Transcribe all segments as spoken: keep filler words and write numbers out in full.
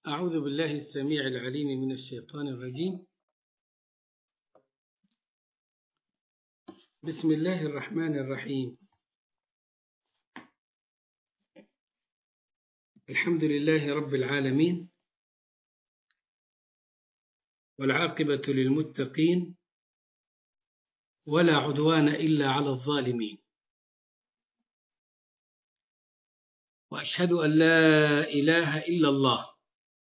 أعوذ بالله السميع العليم من الشيطان الرجيم. بسم الله الرحمن الرحيم. الحمد لله رب العالمين، والعاقبة للمتقين، ولا عدوان إلا على الظالمين، وأشهد أن لا إله إلا الله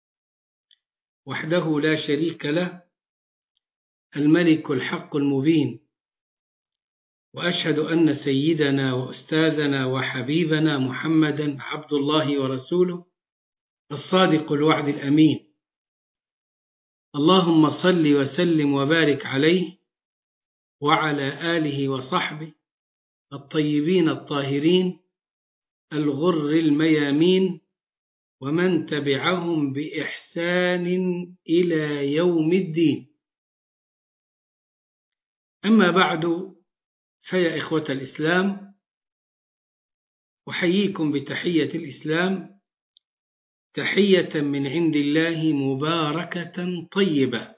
وحده لا شريك له، الملك الحق المبين، وأشهد أن سيدنا وأستاذنا وحبيبنا محمدا عبد الله ورسوله الصادق الوعد الأمين. اللهم صل وسلم وبارك عليه وعلى آله وصحبه الطيبين الطاهرين الغر الميامين، ومن تبعهم بإحسان إلى يوم الدين. أما بعد، فيا إخوة الإسلام، أحييكم بتحية الإسلام، تحية من عند الله مباركة طيبة،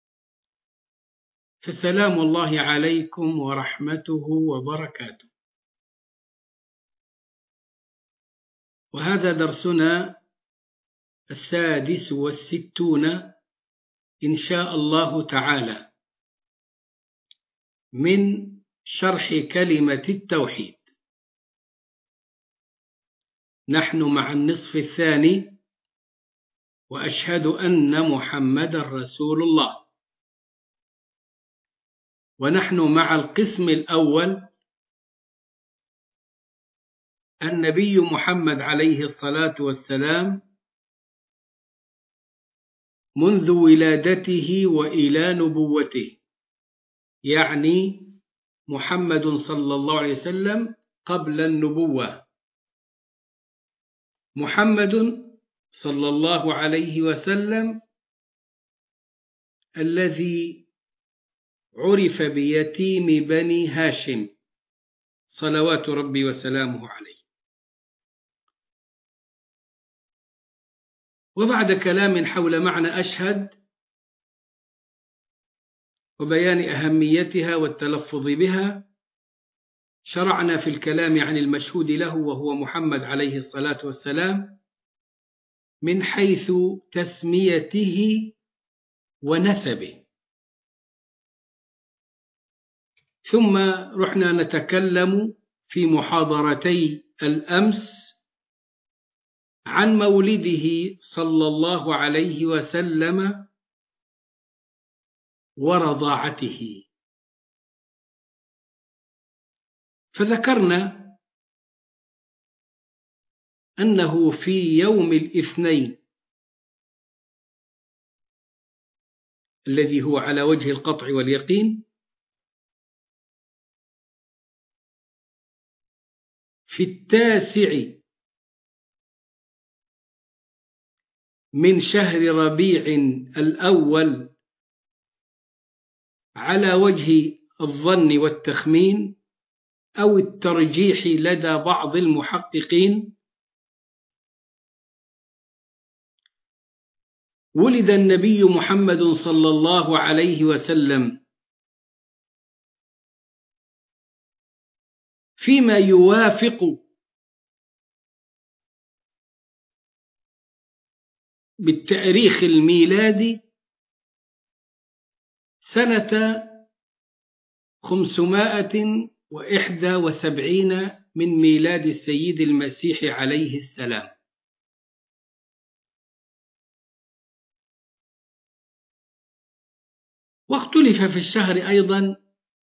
فسلام الله عليكم ورحمته وبركاته. وهذا درسنا السادس والستون إن شاء الله تعالى من شرح كلمة التوحيد. نحن مع النصف الثاني، وأشهد أن محمد رسول الله، ونحن مع القسم الأول، النبي محمد عليه الصلاة والسلام منذ ولادته وإلى نبوته، يعني محمد صلى الله عليه وسلم قبل النبوة. محمد صلى الله عليه وسلم الذي عرف بيتيم بني هاشم صلوات ربي وسلامه عليه. وبعد كلام حول معنى أشهد وبيان أهميتها والتلفظ بها، شرعنا في الكلام عن المشهود له وهو محمد عليه الصلاة والسلام من حيث تسميته ونسبه. ثم رحنا نتكلم في محاضرتي الأمس عن مولده صلى الله عليه وسلم ورضاعته، فذكرنا أنه في يوم الاثنين الذي هو على وجه القطع واليقين في التاسع من شهر ربيع الأول على وجه الظن والتخمين أو الترجيح لدى بعض المحققين، ولد النبي محمد صلى الله عليه وسلم فيما يوافق بالتاريخ الميلادي سنة خمسمائة وإحدى وسبعين من ميلاد السيد المسيح عليه السلام. واختلف في الشهر أيضا،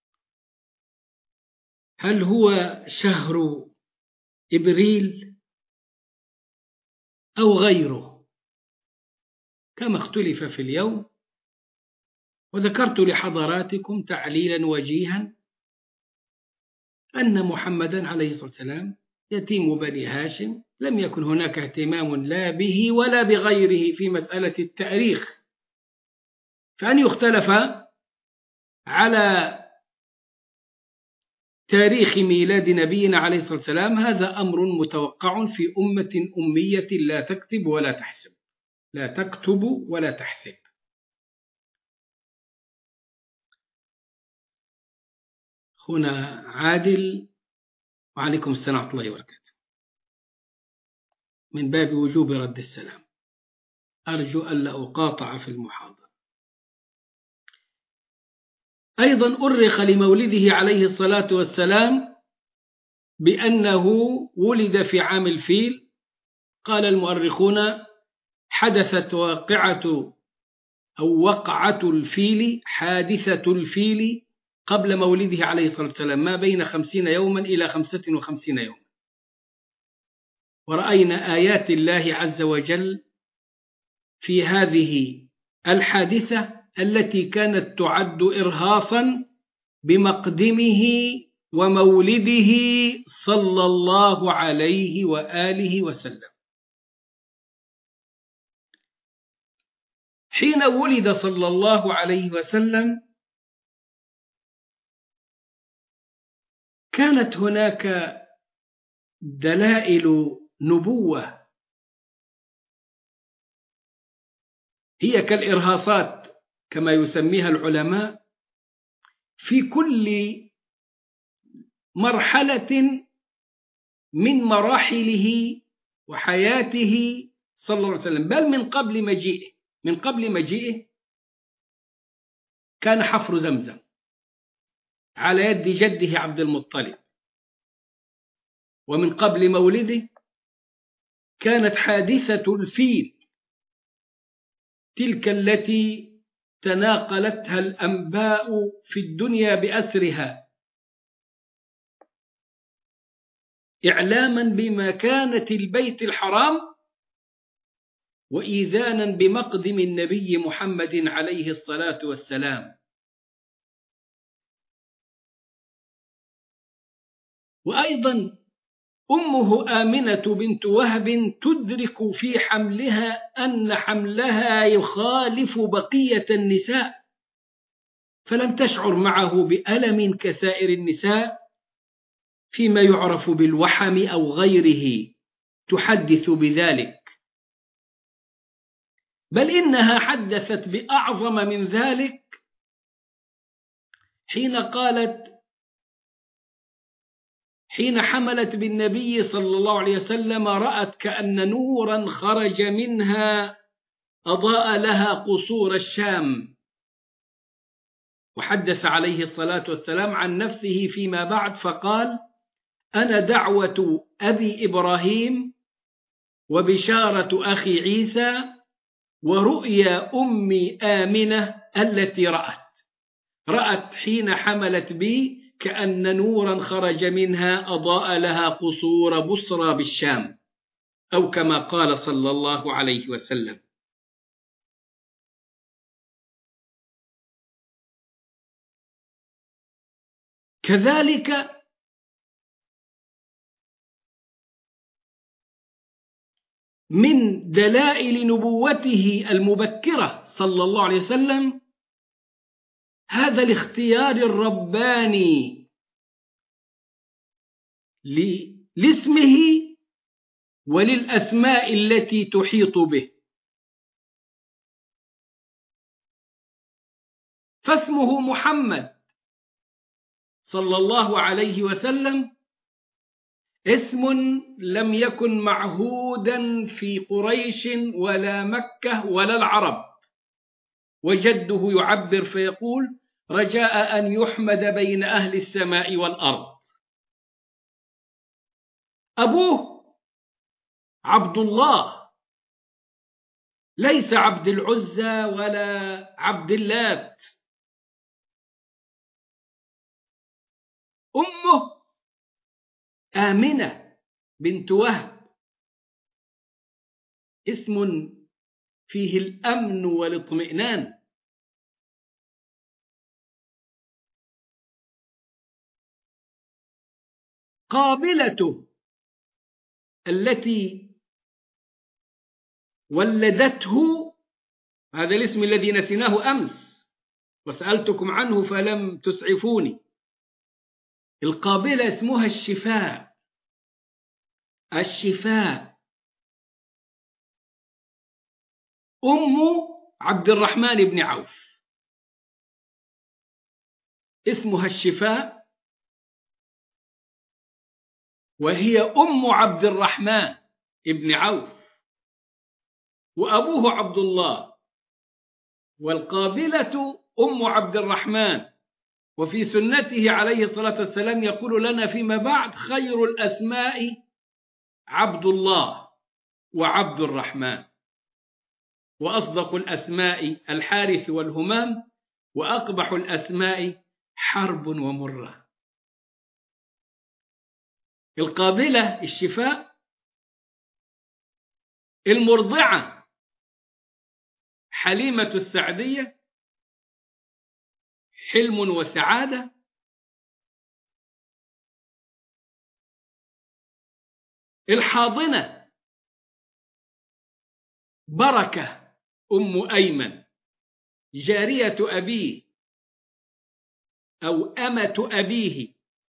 هل هو شهر إبريل أو غيره، كما اختلف في اليوم. وذكرت لحضراتكم تعليلا وجيها أن محمدا عليه الصلاة والسلام يتيم بني هاشم، لم يكن هناك اهتمام لا به ولا بغيره في مسألة التاريخ، فأن يختلف على تاريخ ميلاد نبينا عليه الصلاة والسلام هذا أمر متوقع في أمة أمية لا تكتب ولا تحسب. لا تكتب ولا تحسب. هنا عادل، وعليكم السلام ورحمة الله وبركاته. من باب وجوب رد السلام، أرجو ألا أقاطع في المحاضرة. أيضا أرخ لمولده عليه الصلاة والسلام بأنه ولد في عام الفيل. قال المؤرخون: حدثت واقعة أو وقعة الفيل، حادثة الفيل قبل مولده عليه الصلاة والسلام ما بين خمسين يوما إلى خمسة وخمسين يوما، ورأينا آيات الله عز وجل في هذه الحادثة التي كانت تعد إرهاصا بمقدمه ومولده صلى الله عليه وآله وسلم. حين ولد صلى الله عليه وسلم كانت هناك دلائل نبوة هي كالإرهاصات كما يسميها العلماء في كل مرحلة من مراحله وحياته صلى الله عليه وسلم، بل من قبل مجيئه من قبل مجيئه كان حفر زمزم على يد جده عبد المطلب، ومن قبل مولده كانت حادثة الفيل تلك التي تناقلتها الأنباء في الدنيا بأسرها إعلاما بمكانة البيت الحرام وإيذانا بمقدم النبي محمد عليه الصلاة والسلام. وأيضا أمه آمنة بنت وهب تدرك في حملها أن حملها يخالف بقية النساء، فلم تشعر معه بألم كسائر النساء فيما يعرف بالوحم أو غيره تحدث بذلك، بل إنها حدثت بأعظم من ذلك حين قالت حين حملت بالنبي صلى الله عليه وسلم رأت كأن نورا خرج منها أضاء لها قصور الشام. وحدث عليه الصلاة والسلام عن نفسه فيما بعد فقال: أنا دعوة أبي إبراهيم وبشارة أخي عيسى ورؤيا أمي آمنة التي رأت رأت حين حملت بي كأن نورا خرج منها أضاء لها قصور بصرى بالشام، أو كما قال صلى الله عليه وسلم. كذلك من دلائل نبوته المبكرة صلى الله عليه وسلم هذا الاختيار الرباني لاسمه وللأسماء التي تحيط به، فاسمه محمد صلى الله عليه وسلم اسم لم يكن معهودا في قريش ولا مكة ولا العرب، وجده يعبر فيقول: رجاء أن يحمد بين أهل السماء والأرض. أبوه عبد الله، ليس عبد العزى ولا عبد اللات. أمه آمنة بنت وهب، اسم فيه الأمن والاطمئنان. قابلته التي ولدته، هذا الاسم الذي نسيناه أمس وسألتكم عنه فلم تسعفوني. القابلة اسمها الشفاء، الشفاء أم عبد الرحمن بن عوف، اسمها الشفاء، وهي أم عبد الرحمن بن عوف، وأبوه عبد الله، والقابلة أم عبد الرحمن. وفي سنته عليه الصلاة والسلام يقول لنا فيما بعد: خير الأسماء عبد الله وعبد الرحمن، وأصدق الأسماء الحارث والهمام، وأقبح الأسماء حرب ومرة. القابلة الشفاء، المرضعة حليمة السعدية حلم وسعادة، الحاضنة بركة أم أيمن جارية أبيه أو أمة أبيه،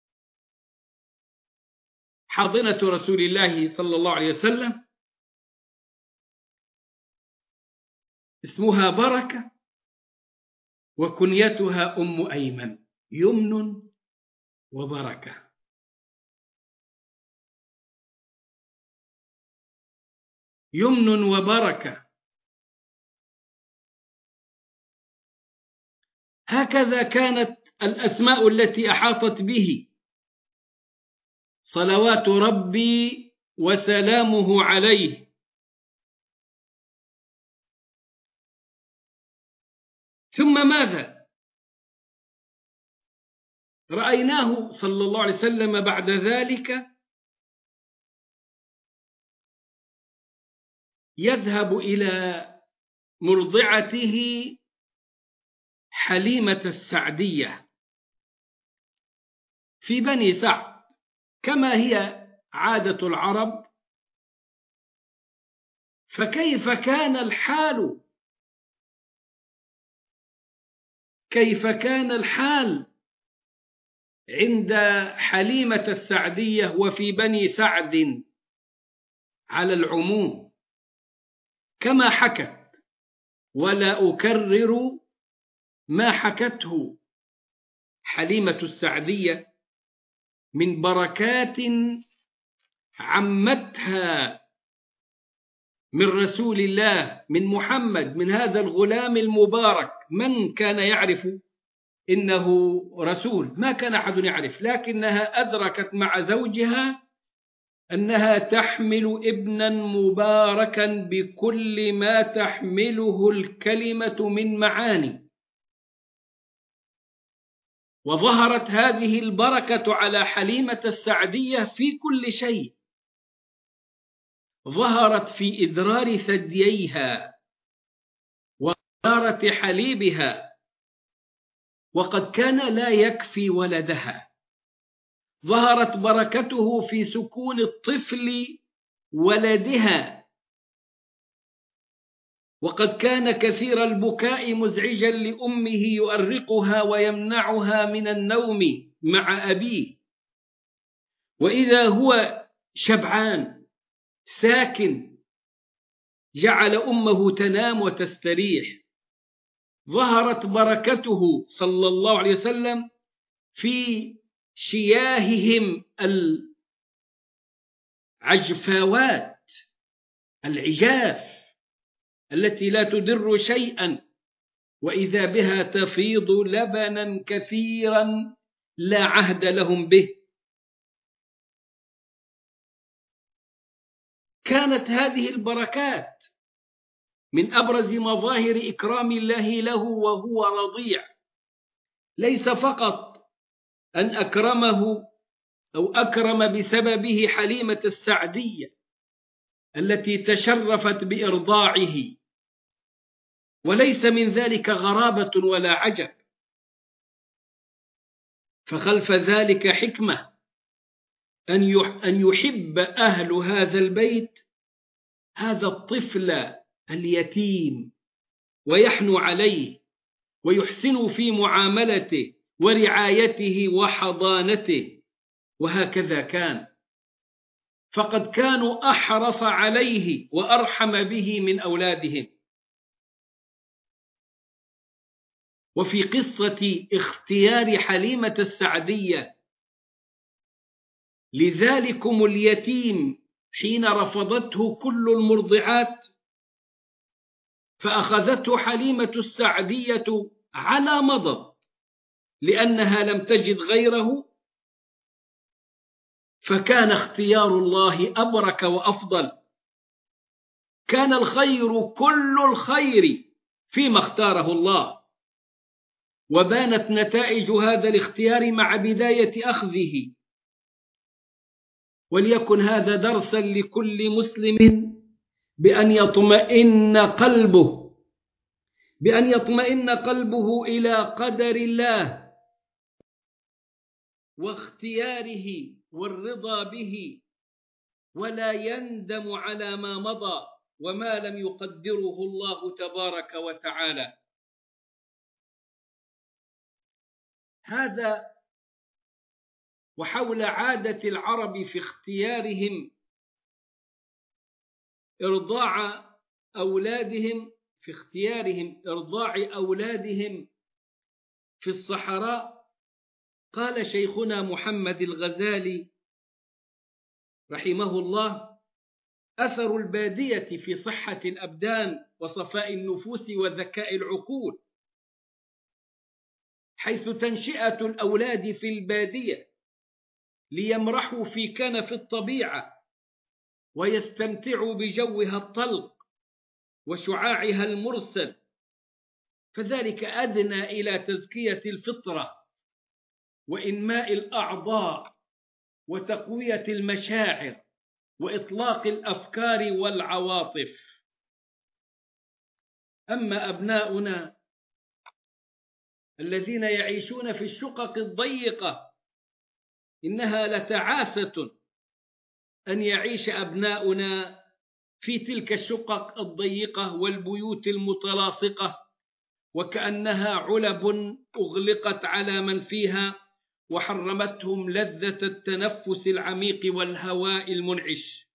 حاضنة رسول الله صلى الله عليه وسلم، اسمها بركة وكنيتها أم أيمن، يمن وبركة. يمن وبركة. هكذا كانت الأسماء التي أحاطت به صلوات ربي وسلامه عليه. ثم ماذا؟ رأيناه صلى الله عليه وسلم بعد ذلك يذهب إلى مرضعته حليمة السعدية في بني سعد، كما هي عادة العرب. فكيف كان الحال؟ كيف كان الحال عند حليمة السعدية وفي بني سعد على العموم كما حكت، ولا أكرر ما حكته حليمة السعدية من بركات عمتها من رسول الله، من محمد، من هذا الغلام المبارك. من كان يعرف إنه رسول؟ ما كان أحد يعرف، لكنها أدركت مع زوجها أنها تحمل ابنا مباركا بكل ما تحمله الكلمة من معاني. وظهرت هذه البركة على حليمة السعدية في كل شيء، ظهرت في إدرار ثدييها وإدارة حليبها، وقد كان لا يكفي ولدها. ظهرت بركته في سكون الطفل ولدها، وقد كان كثير البكاء مزعجا لأمه يؤرقها ويمنعها من النوم مع أبيه، وإذا هو شبعان ساكن جعل أمه تنام وتستريح. ظهرت بركته صلى الله عليه وسلم في شياههم العجفاوات العجاف التي لا تدر شيئا، وإذا بها تفيض لبنا كثيرا لا عهد لهم به. كانت هذه البركات من أبرز مظاهر إكرام الله له وهو رضيع، ليس فقط أن أكرمه أو أكرم بسببه حليمة السعدية التي تشرفت بإرضاعه، وليس من ذلك غرابة ولا عجب، فخلف ذلك حكمة أن يحب أهل هذا البيت هذا الطفل اليتيم ويحنو عليه ويحسنوا في معاملته ورعايته وحضانته. وهكذا كان، فقد كانوا أحرص عليه وأرحم به من أولادهم. وفي قصة اختيار حليمة السعدية لذلكم اليتيم حين رفضته كل المرضعات، فأخذته حليمة السعدية على مضض لأنها لم تجد غيره، فكان اختيار الله أبرك وأفضل. كان الخير كل الخير فيما اختاره الله، وبانت نتائج هذا الاختيار مع بداية أخذه. وليكن هذا درسا لكل مسلم بأن يطمئن قلبه بأن يطمئن قلبه إلى قدر الله واختياره والرضا به، ولا يندم على ما مضى وما لم يقدره الله تبارك وتعالى. هذا وحول عادة العرب في اختيارهم إرضاع أولادهم في اختيارهم إرضاع أولادهم في الصحراء. قال شيخنا محمد الغزالي رحمه الله: أثر البادية في صحة الأبدان وصفاء النفوس وذكاء العقول، حيث تنشئة الأولاد في البادية ليمرحوا في كنف الطبيعة ويستمتعوا بجوها الطلق وشعاعها المرسل، فذلك أدنى إلى تزكية الفطرة وإنماء الأعضاء وتقوية المشاعر وإطلاق الأفكار والعواطف. أما أبناؤنا الذين يعيشون في الشقق الضيقة، إنها لتعاسة أن يعيش أبناؤنا في تلك الشقق الضيقة والبيوت المتلاصقة، وكأنها علب أغلقت على من فيها وحرمتهم لذة التنفس العميق والهواء المنعش.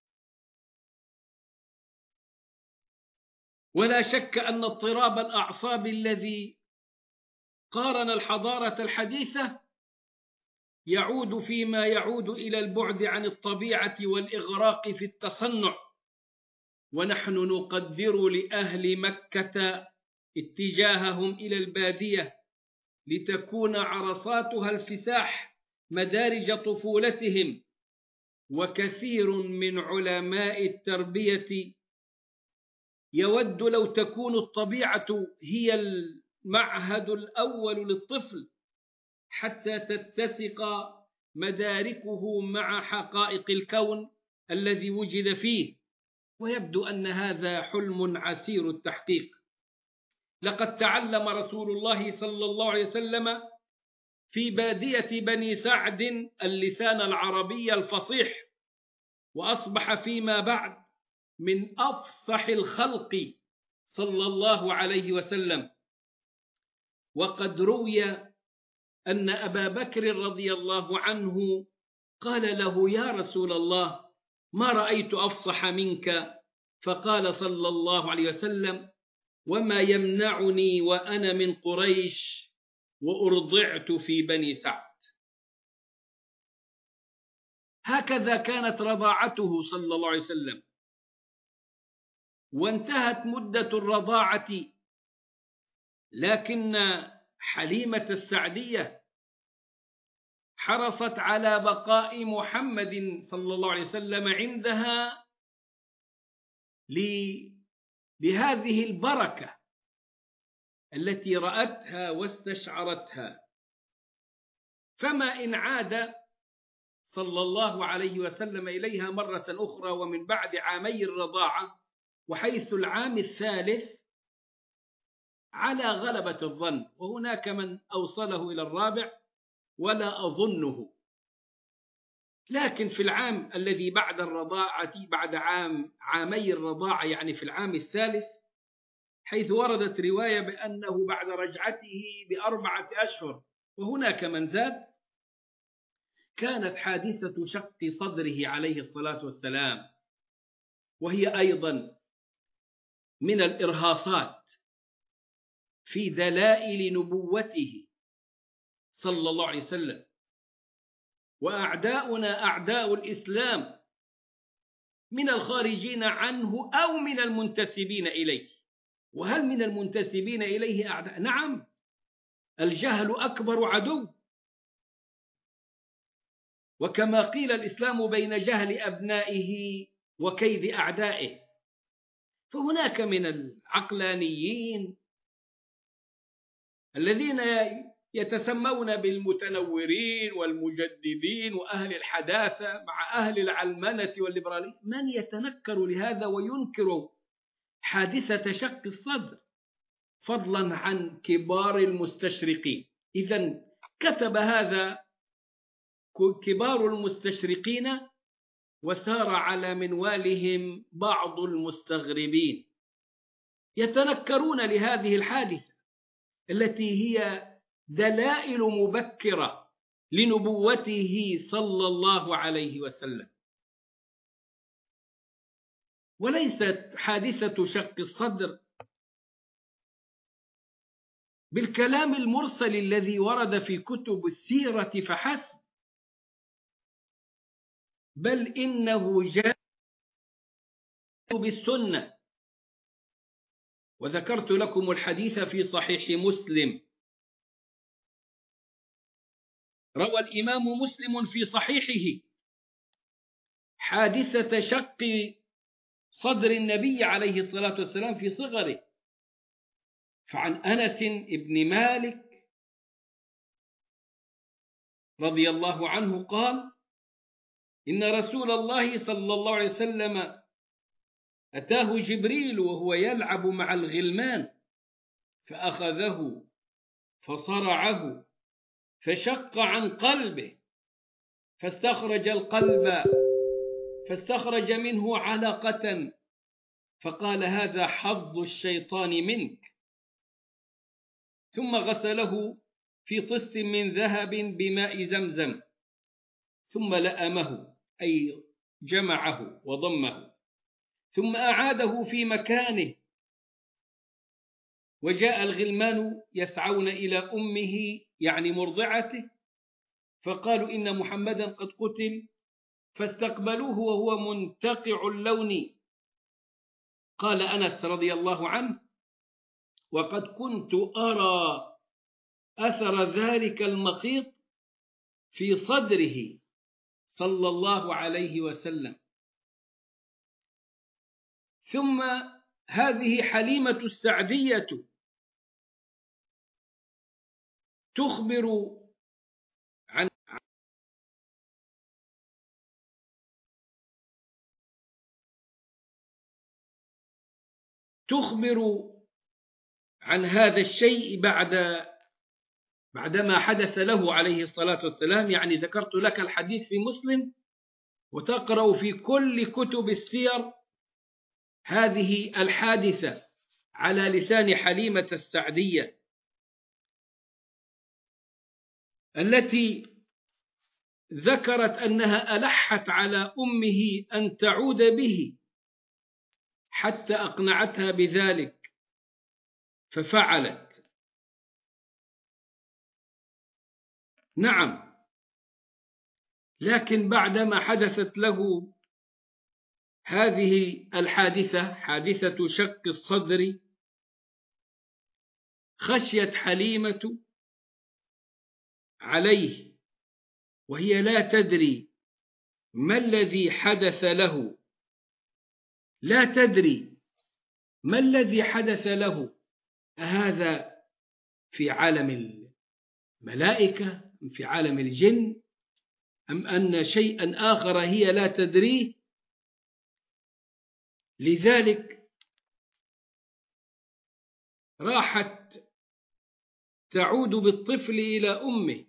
ولا شك أن اضطراب الأعصاب الذي قارن الحضارة الحديثة يعود فيما يعود إلى البعد عن الطبيعة والإغراق في التصنع. ونحن نقدر لأهل مكة اتجاههم إلى البادية لتكون عرصاتها الفساح مدارج طفولتهم. وكثير من علماء التربية يود لو تكون الطبيعة هي المعهد الأول للطفل حتى تتسق مداركه مع حقائق الكون الذي وجد فيه، ويبدو أن هذا حلم عسير التحقيق. لقد تعلم رسول الله صلى الله عليه وسلم في بادية بني سعد اللسان العربي الفصيح، وأصبح فيما بعد من أفصح الخلق صلى الله عليه وسلم. وقد روي أن أبا بكر رضي الله عنه قال له: يا رسول الله، ما رأيت أفصح منك. فقال صلى الله عليه وسلم: وما يمنعني وأنا من قريش وأرضعت في بني سعد. هكذا كانت رضاعته صلى الله عليه وسلم، وانتهت مدة الرضاعة، لكن حليمة السعدية حرصت على بقاء محمد صلى الله عليه وسلم عندها لهذه البركة التي رأتها واستشعرتها. فما إن عاد صلى الله عليه وسلم إليها مرة أخرى ومن بعد عامي الرضاعة، وحيث العام الثالث على غلبة الظن، وهناك من أوصله إلى الرابع ولا أظنه، لكن في العام الذي بعد الرضاعة بعد عام عامي الرضاعة يعني في العام الثالث، حيث وردت رواية بأنه بعد رجعته بأربعة أشهر، وهناك من زاد، كانت حادثة شق صدره عليه الصلاة والسلام، وهي أيضا من الإرهاصات في دلائل نبوته صلى الله عليه وسلم. وأعداؤنا أعداء الإسلام من الخارجين عنه أو من المنتسبين إليه. وهل من المنتسبين إليه أعداء؟ نعم، الجهل أكبر عدو، وكما قيل الإسلام بين جهل أبنائه وكيد أعدائه، فهناك من العقلانيين الذين يتسمون بالمتنورين والمجددين وأهل الحداثة مع أهل العلمنة والليبرالية من يتنكر لهذا وينكر حادثة شق الصدر، فضلا عن كبار المستشرقين. إذن كتب هذا كبار المستشرقين، وسار على منوالهم بعض المستغربين يتنكرون لهذه الحادثة التي هي دلائل مبكرة لنبوته صلى الله عليه وسلم، وليست حادثة شق الصدر بالكلام المرسل الذي ورد في كتب السيرة فحسب، بل إنه جاء بالسنة. وذكرت لكم الحديث في صحيح مسلم، روى الإمام مسلم في صحيحه حادثة شق صدر النبي عليه الصلاة والسلام في صغره، فعن أنس بن مالك رضي الله عنه قال: إن رسول الله صلى الله عليه وسلم أتاه جبريل وهو يلعب مع الغلمان فأخذه فصرعه فشق عن قلبه فاستخرج القلب فاستخرج منه علقة فقال: هذا حظ الشيطان منك، ثم غسله في طست من ذهب بماء زمزم، ثم لأمه أي جمعه وضمه، ثم أعاده في مكانه. وجاء الغلمان يسعون إلى أمه يعني مرضعته، فقالوا: إن محمدا قد قتل، فاستقبلوه وهو منتقع اللون. قال أنس رضي الله عنه: وقد كنت أرى أثر ذلك المخيط في صدره صلى الله عليه وسلم. ثم هذه حليمة السعدية تخبر عن تخبر عن هذا الشيء بعد بعدما حدث له عليه الصلاة والسلام. يعني ذكرت لك الحديث في مسلم، وتقرأ في كل كتب السير هذه الحادثة على لسان حليمة السعدية التي ذكرت أنها ألحت على أمه أن تعود به حتى أقنعتها بذلك ففعلت. نعم، لكن بعدما حدثت له هذه الحادثة، حادثة شق الصدر، خشيت حليمة عليه وهي لا تدري ما الذي حدث له، لا تدري ما الذي حدث له، أهذا في عالم الملائكة أم في عالم الجن أم أن شيئا آخر هي لا تدريه. لذلك راحت تعود بالطفل إلى أمه،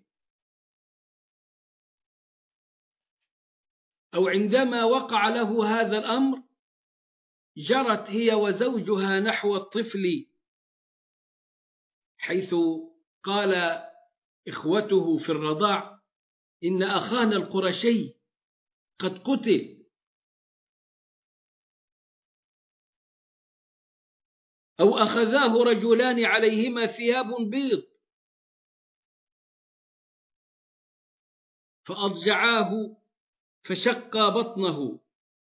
أو عندما وقع له هذا الأمر جرت هي وزوجها نحو الطفل، حيث قال إخوته في الرضاع: إن أخانا القرشي قد قتل. أو أخذاه رجلان عليهما ثياب بيض فأضجعاه فشقا بطنه،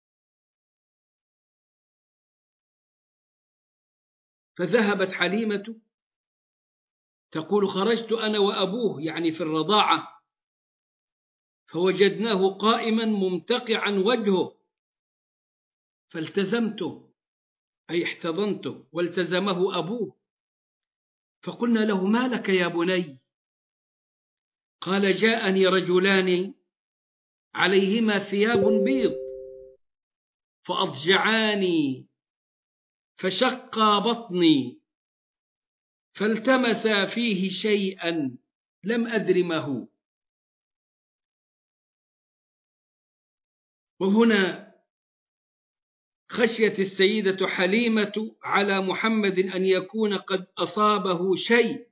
فذهبت حليمة تقول خرجت أنا وأبوه يعني في الرضاعة فوجدناه قائما ممتقعا وجهه فالتزمته أي احتضنته والتزمه أبوه، فقلنا له ما لك يا بني؟ قال جاءني رجلان عليهما ثياب بيض فأضجعاني فشقا بطني فالتمسا فيه شيئا لم أدر ما هو. وهنا خشيت السيدة حليمة على محمد أن يكون قد أصابه شيء،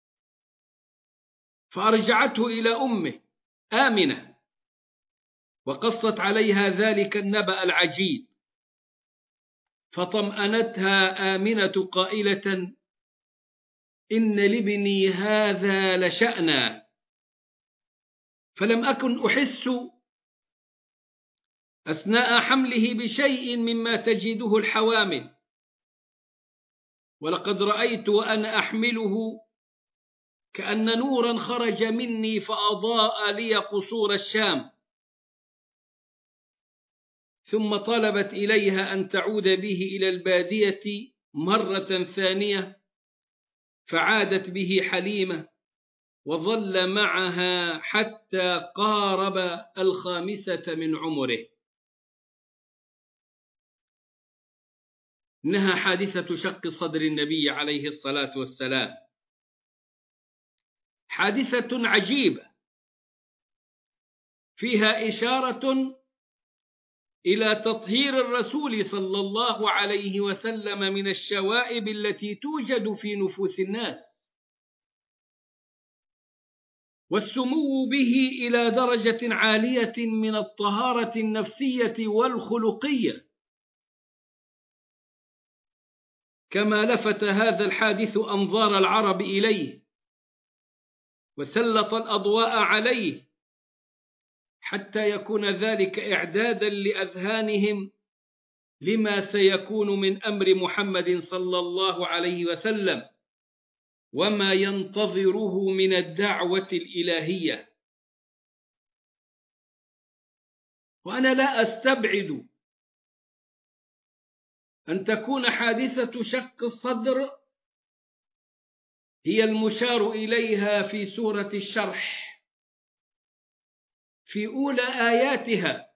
فأرجعته إلى أمه آمنة وقصت عليها ذلك النبأ العجيب، فطمأنتها آمنة قائلة إن لابني هذا لشأنا، فلم أكن أحس أثناء حمله بشيء مما تجده الحوامل، ولقد رأيت وأنا أحمله كأن نورا خرج مني فأضاء لي قصور الشام. ثم طلبت إليها أن تعود به إلى البادية مرة ثانية، فعادت به حليمة وظل معها حتى قارب الخامسة من عمره. إنها حادثة شق صدر النبي عليه الصلاة والسلام، حادثة عجيبة فيها إشارة إلى تطهير الرسول صلى الله عليه وسلم من الشوائب التي توجد في نفوس الناس، والسمو به إلى درجة عالية من الطهارة النفسية والخلقية، كما لفت هذا الحادث أنظار العرب إليه وسلط الأضواء عليه حتى يكون ذلك إعدادا لأذهانهم لما سيكون من أمر محمد صلى الله عليه وسلم وما ينتظره من الدعوة الإلهية. وأنا لا أستبعد أن تكون حادثة شق الصدر هي المشار إليها في سورة الشرح في أولى آياتها: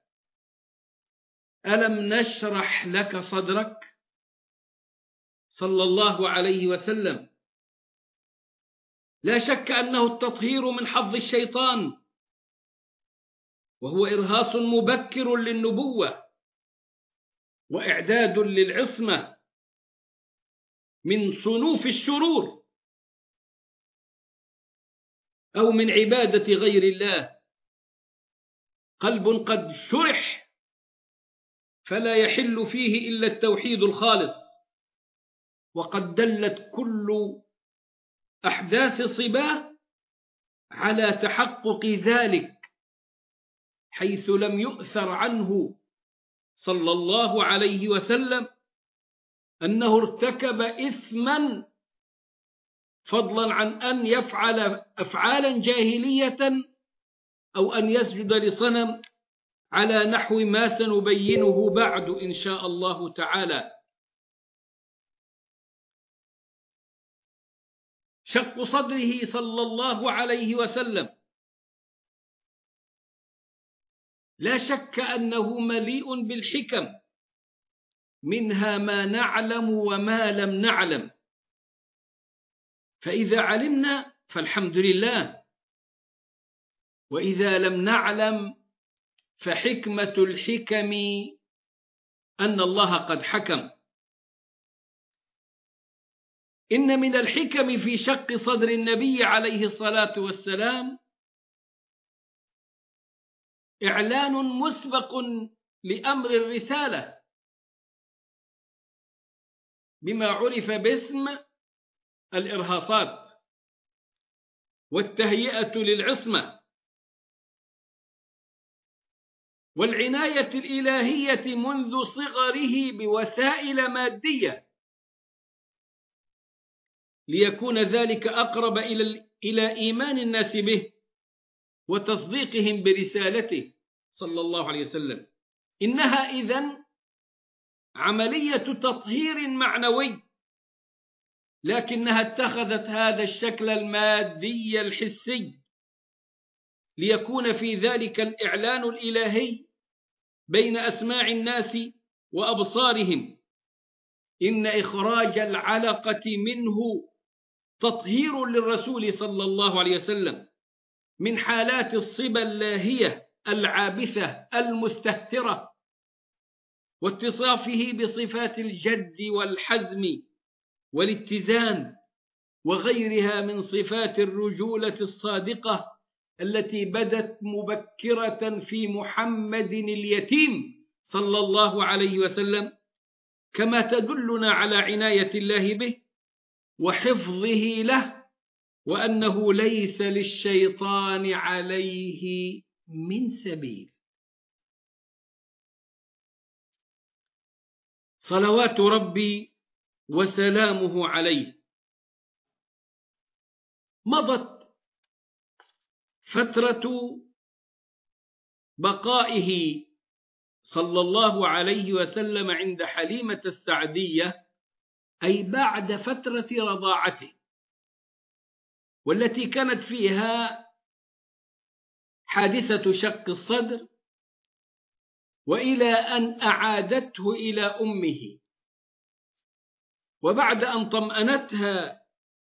ألم نشرح لك صدرك صلى الله عليه وسلم. لا شك أنه التطهير من حظ الشيطان، وهو إرهاص مبكر للنبوة وإعداد للعصمة من صنوف الشرور أو من عبادة غير الله. قلب قد شرح فلا يحل فيه إلا التوحيد الخالص، وقد دلت كل أحداث صباه على تحقق ذلك، حيث لم يؤثر عنه صلى الله عليه وسلم أنه ارتكب إثما فضلا عن أن يفعل أفعالا جاهلية أو أن يسجد لصنم على نحو ما سنبينه بعد إن شاء الله تعالى. شق صدره صلى الله عليه وسلم لا شك أنه مليء بالحكم، منها ما نعلم وما لم نعلم، فإذا علمنا فالحمد لله، وإذا لم نعلم فحكمة الحكم أن الله قد حكم. إن من الحكم في شق صدر النبي عليه الصلاة والسلام إعلان مسبق لأمر الرسالة، بما عرف باسم الإرهاصات والتهيئة للعصمة والعناية الإلهية منذ صغره بوسائل مادية ليكون ذلك أقرب إلى إيمان الناس به وتصديقهم برسالته صلى الله عليه وسلم. إنها إذن عملية تطهير معنوي، لكنها اتخذت هذا الشكل المادي الحسي ليكون في ذلك الإعلان الإلهي بين أسماع الناس وأبصارهم. إن إخراج العلقة منه تطهير للرسول صلى الله عليه وسلم من حالات الصبا اللاهية العابثة المستهترة، واتصافه بصفات الجد والحزم والاتزان وغيرها من صفات الرجولة الصادقة التي بدت مبكرة في محمد اليتيم صلى الله عليه وسلم، كما تدلنا على عناية الله به وحفظه له، وأنه ليس للشيطان عليه من سبيل. صلوات ربي وسلامه عليه. مضت فترة بقائه صلى الله عليه وسلم عند حليمة السعدية، أي بعد فترة رضاعته، والتي كانت فيها حادثة شق الصدر، وإلى أن أعادته إلى أمه. وبعد أن طمأنتها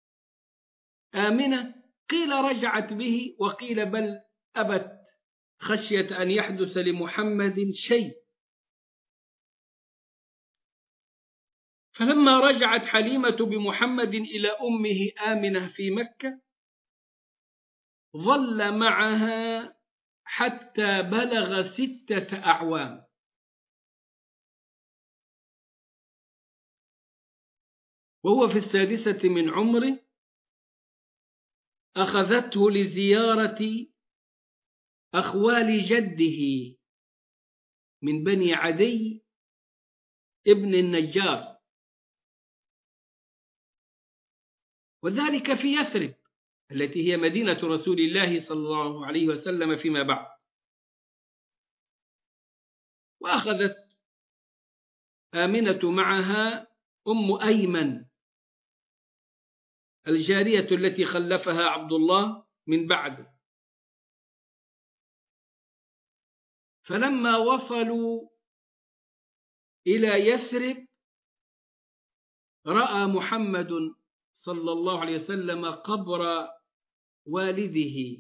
آمنة قيل رجعت به، وقيل بل أبت خشية أن يحدث لمحمد شيء. فلما رجعت حليمة بمحمد إلى أمه آمنة في مكة، ظل معها حتى بلغ ستة أعوام. وهو في السادسة من عمره أخذته لزيارة أخوال جده من بني عدي ابن النجار، وذلك في يثرب التي هي مدينة رسول الله صلى الله عليه وسلم فيما بعد. وأخذت آمنة معها أم أيمن الجارية التي خلفها عبد الله من بعده. فلما وصلوا إلى يثرب رأى محمد صلى الله عليه وسلم قبر والده،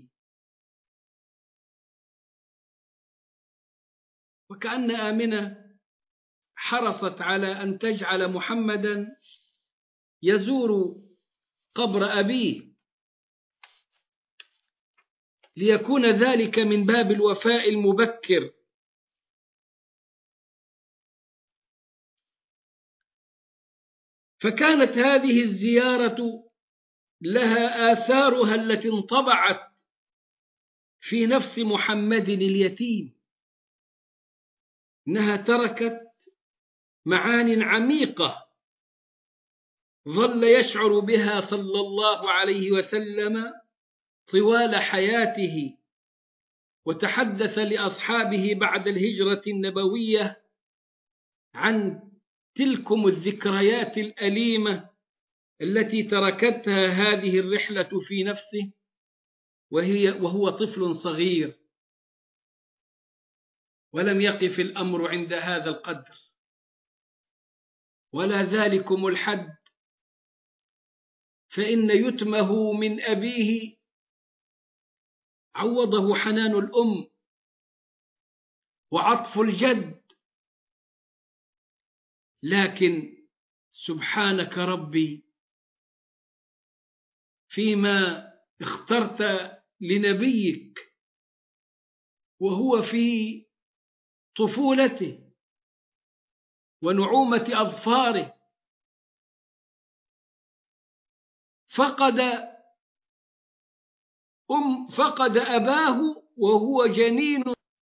وكأن آمنة حرصت على أن تجعل محمدا يزور قبر أبيه ليكون ذلك من باب الوفاء المبكر. فكانت هذه الزيارة لها آثارها التي انطبعت في نفس محمد اليتيم، إنها تركت معان عميقة ظل يشعر بها صلى الله عليه وسلم طوال حياته، وتحدث لأصحابه بعد الهجرة النبوية عن تلكم الذكريات الأليمة التي تركتها هذه الرحلة في نفسه وهي وهو طفل صغير. ولم يقف الأمر عند هذا القدر ولا ذلكم الحد، فإن يتمه من أبيه عوضه حنان الأم وعطف الجد. لكن سبحانك ربي فيما اخترت لنبيك وهو في طفولته ونعومة أظفاره فقد أم فقد أباه وهو جنين،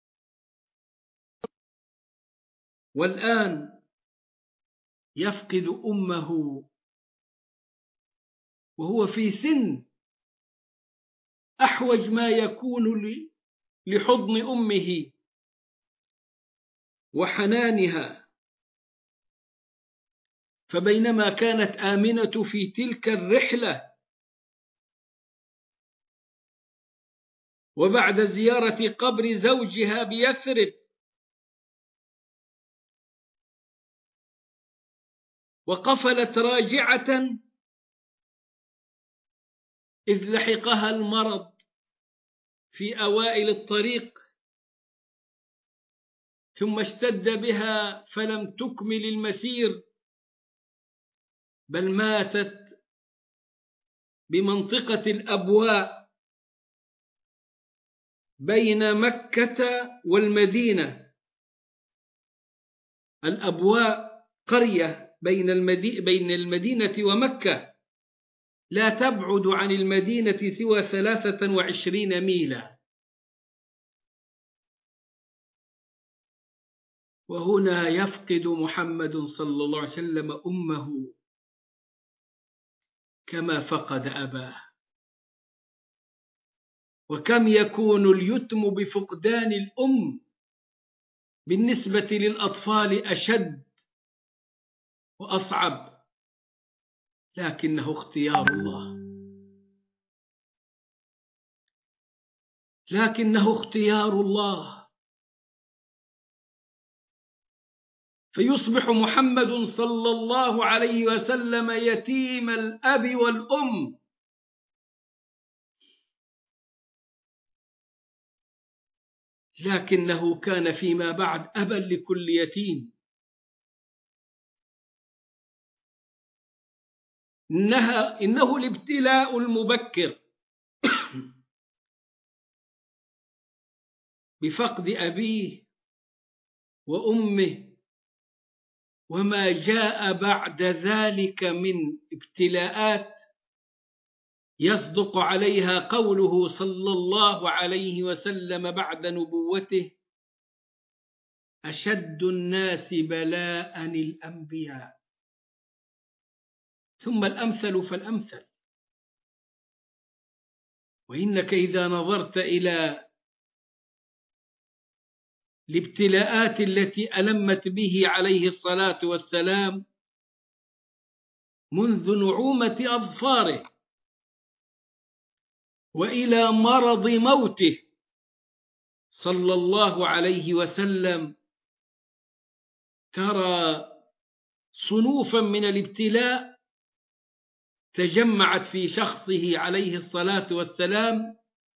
والآن يفقد أمه وهو في سن أحوج ما يكون لحضن أمه وحنانها. فبينما كانت آمنة في تلك الرحلة وبعد زيارة قبر زوجها بيثرب وقفلت راجعة إذ لحقها المرض في أوائل الطريق، ثم اشتد بها فلم تكمل المسير، بل ماتت بمنطقة الأبواء بين مكة والمدينة. الأبواء قرية بين بين المدينة ومكة، لا تبعد عن المدينة سوى ثلاثة وعشرين ميلا. وهنا يفقد محمد صلى الله عليه وسلم أمه كما فقد أباه. وكم يكون اليتم بفقدان الأم بالنسبة للأطفال أشد وأصعب، لكنه اختيار الله، لكنه اختيار الله. فيصبح محمد صلى الله عليه وسلم يتيم الأب والأم، لكنه كان فيما بعد أبا لكل يتيم. إنها إنه الابتلاء المبكر بفقد أبيه وأمه، وما جاء بعد ذلك من ابتلاءات يصدق عليها قوله صلى الله عليه وسلم بعد نبوته: أشد الناس بلاء الأنبياء ثم الأمثل فالأمثل. وإنك إذا نظرت إلى الابتلاءات التي ألمت به عليه الصلاة والسلام منذ نعومة أظفاره وإلى مرض موته صلى الله عليه وسلم، ترى صنوفا من الابتلاء تجمعت في شخصه عليه الصلاة والسلام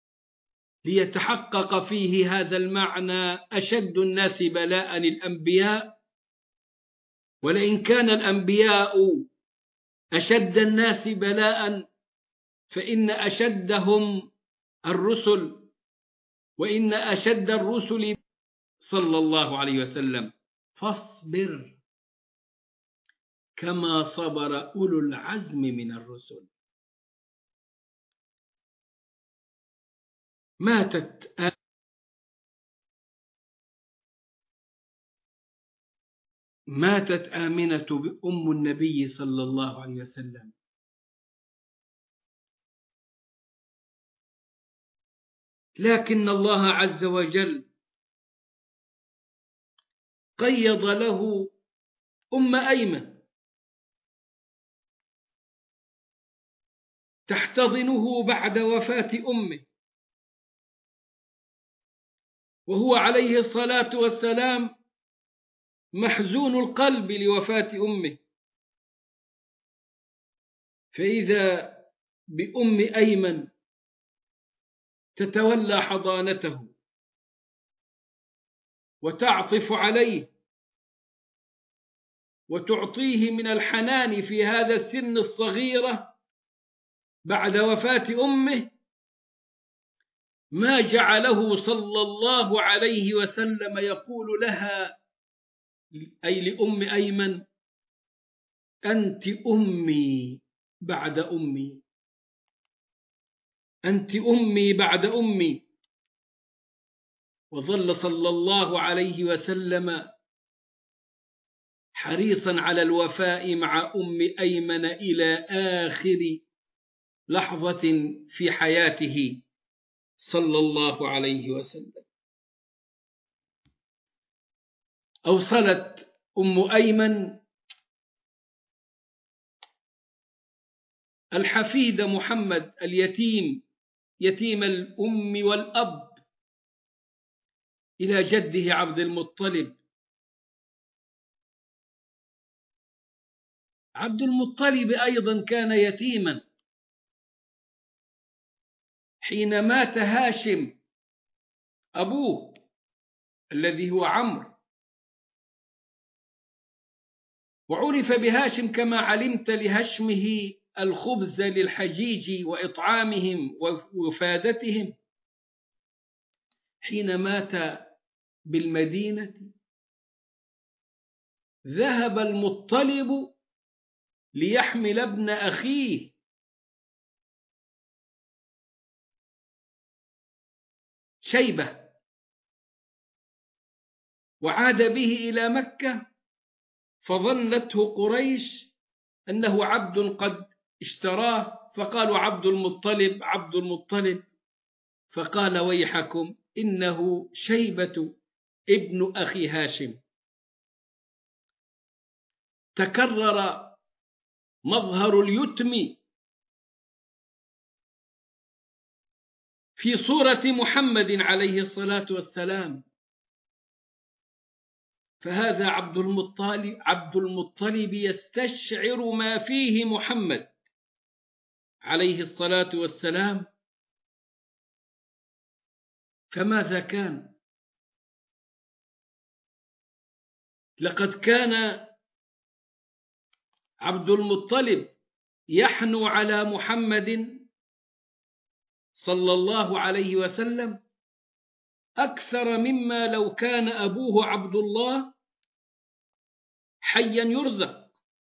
ليتحقق فيه هذا المعنى: أشد الناس بلاء الأنبياء. ولئن كان الأنبياء أشد الناس بلاء فإن أشدهم الرسل، وإن أشد الرسل صلى الله عليه وسلم. فاصبر كما صبر أولو العزم من الرسل. ماتت ماتت آمنة بأم النبي صلى الله عليه وسلم، لكن الله عز وجل قيض له أم أيمن تحتضنه بعد وفاة أمه، وهو عليه الصلاة والسلام محزون القلب لوفاة أمه. فإذا بأم أيمن تتولى حضانته وتعطف عليه وتعطيه من الحنان في هذا السن الصغيرة بعد وفاة أمه، ما جعله صلى الله عليه وسلم يقول لها، أي لأم أيمن: أنت أمي بعد أمي. أنت أمي بعد أمي. وظل صلى الله عليه وسلم حريصا على الوفاء مع أم أيمن إلى آخر لحظة في حياته صلى الله عليه وسلم. أوصلت أم أيمن الحفيد محمد اليتيم، يتيم الأم والأب، إلى جده عبد المطلب. عبد المطلب أيضا كان يتيما حين مات هاشم أبوه الذي هو عمرو، وعرف بهاشم كما علمت لهشمه الخبز للحجيج وإطعامهم ووفادتهم. حين مات بالمدينة ذهب المطلب ليحمل ابن أخيه شيبة، وعاد به إلى مكة، فظنته قريش أنه عبد قد اشتراه، فقالوا عبد المطلب عبد المطلب، فقال ويحكم إنه شيبة ابن أخي هاشم. تكرر مظهر اليتم في صورة محمد عليه الصلاة والسلام، فهذا عبد المطلب عبد المطلب يستشعر ما فيه محمد عليه الصلاة والسلام. فماذا كان؟ لقد كان عبد المطلب يحنو على محمد صلى الله عليه وسلم أكثر مما لو كان أبوه عبد الله حيا يرزق.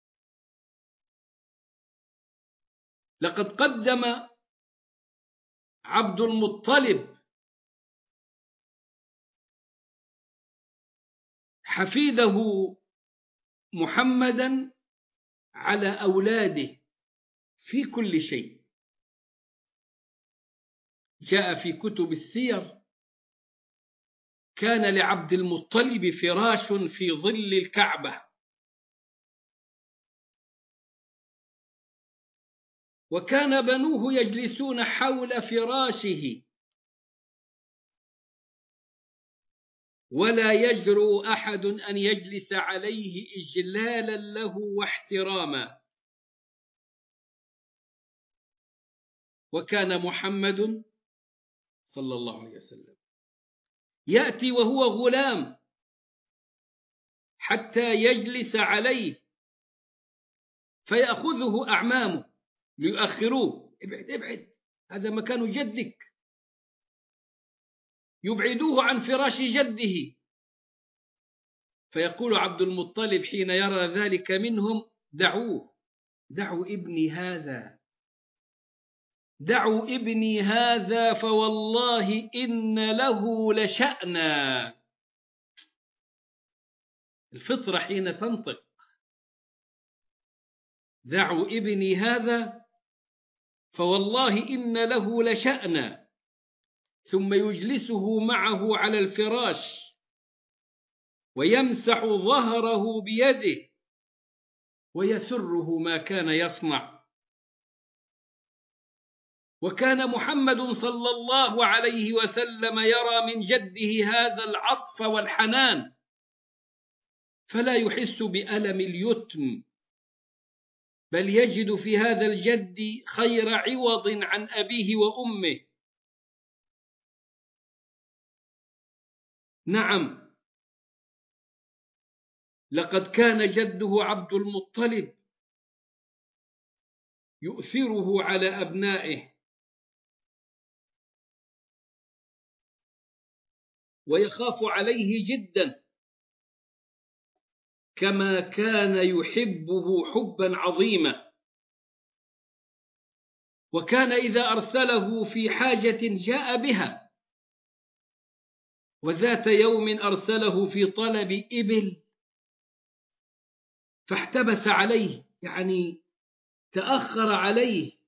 لقد قدم عبد المطلب حفيده محمدا على أولاده في كل شيء. جاء في كتب السير كان لعبد المطلب فراش في ظل الكعبة، وكان بنوه يجلسون حول فراشه، ولا يجرؤ أحد أن يجلس عليه إجلالا له واحتراما. وكان محمد صلى الله عليه وسلم يأتي وهو غلام حتى يجلس عليه، فيأخذه أعمامه ليؤخروه، ابعد ابعد هذا مكان جدك، يبعدوه عن فراش جده. فيقول عبد المطلب حين يرى ذلك منهم دعوه، دعوا ابني هذا، دعوا ابني هذا فوالله إن له لشأنا. الفطرة حين تنطق، دعوا ابني هذا فوالله إن له لشأنا، ثم يجلسه معه على الفراش ويمسح ظهره بيده ويسره ما كان يصنع. وكان محمد صلى الله عليه وسلم يرى من جده هذا العطف والحنان، فلا يحس بألم اليتم، بل يجد في هذا الجد خير عوض عن أبيه وأمه. نعم، لقد كان جده عبد المطلب يؤثره على أبنائه ويخاف عليه جدا، كما كان يحبه حبا عظيما. وكان إذا أرسله في حاجة جاء بها. وذات يوم أرسله في طلب إبل فاحتبس عليه، يعني تأخر عليه،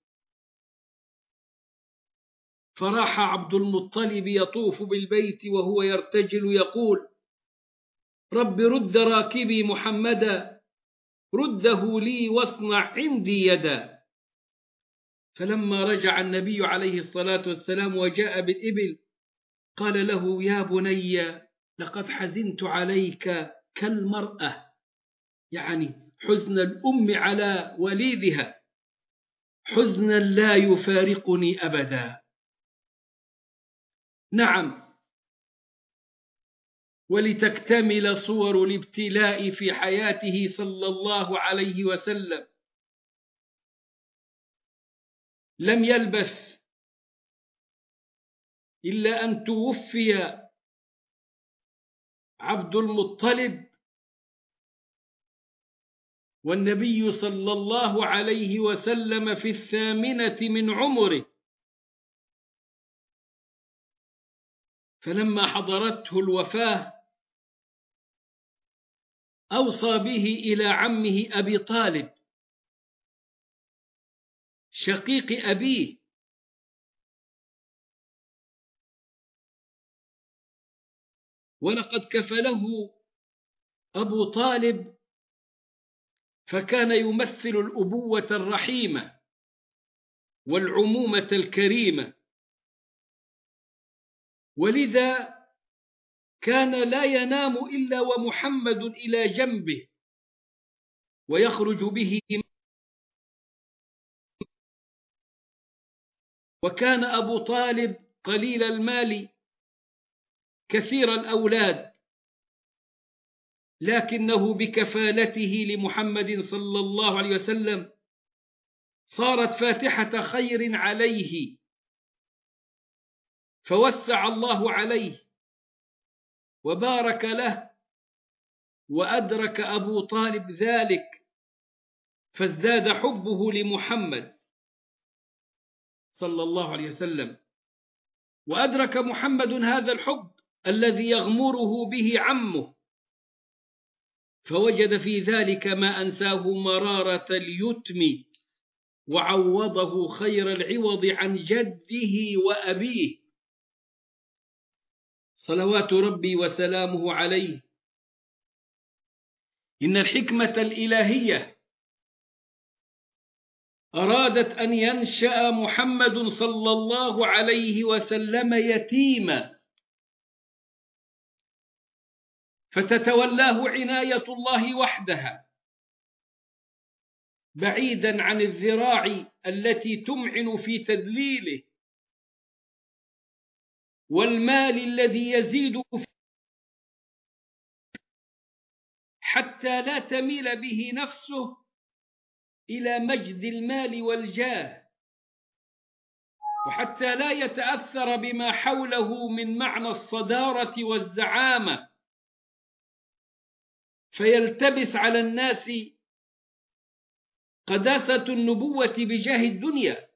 فراح عبد المطلب يطوف بالبيت وهو يرتجل يقول: رب رد راكبي محمدا، رده لي واصنع عندي يدا. فلما رجع النبي عليه الصلاة والسلام وجاء بالإبل قال له: يا بني لقد حزنت عليك كالمرأة، يعني حزن الأم على وليدها، حزنا لا يفارقني أبدا. نعم، ولتكتمل صور الابتلاء في حياته صلى الله عليه وسلم، لم يلبث إلا أن توفي عبد المطلب والنبي صلى الله عليه وسلم في الثامنة من عمره. فلما حضرته الوفاة أوصى به إلى عمه أبي طالب شقيق أبيه، ولقد كفله أبو طالب فكان يمثل الأبوة الرحيمة والعمومة الكريمة، ولذا كان لا ينام إلا ومحمد إلى جنبه ويخرج به. وكان أبو طالب قليل المال كثير الأولاد، لكنه بكفالته لمحمد صلى الله عليه وسلم صارت فاتحة خير عليه، فوسع الله عليه وبارك له، وأدرك أبو طالب ذلك فازداد حبه لمحمد صلى الله عليه وسلم، وأدرك محمد هذا الحب الذي يغمره به عمه، فوجد في ذلك ما أنساه مرارة اليتم وعوضه خير العوض عن جده وأبيه صلوات ربي وسلامه عليه. إن الحكمة الإلهية أرادت أن ينشأ محمد صلى الله عليه وسلم يتيما، فتتولاه عناية الله وحدها بعيدا عن الذراع التي تمعن في تدليله والمال الذي يزيد فيه حتى لا تميل به نفسه إلى مجد المال والجاه، وحتى لا يتأثر بما حوله من معنى الصدارة والزعامة فيلتبس على الناس قداسة النبوة بجاه الدنيا،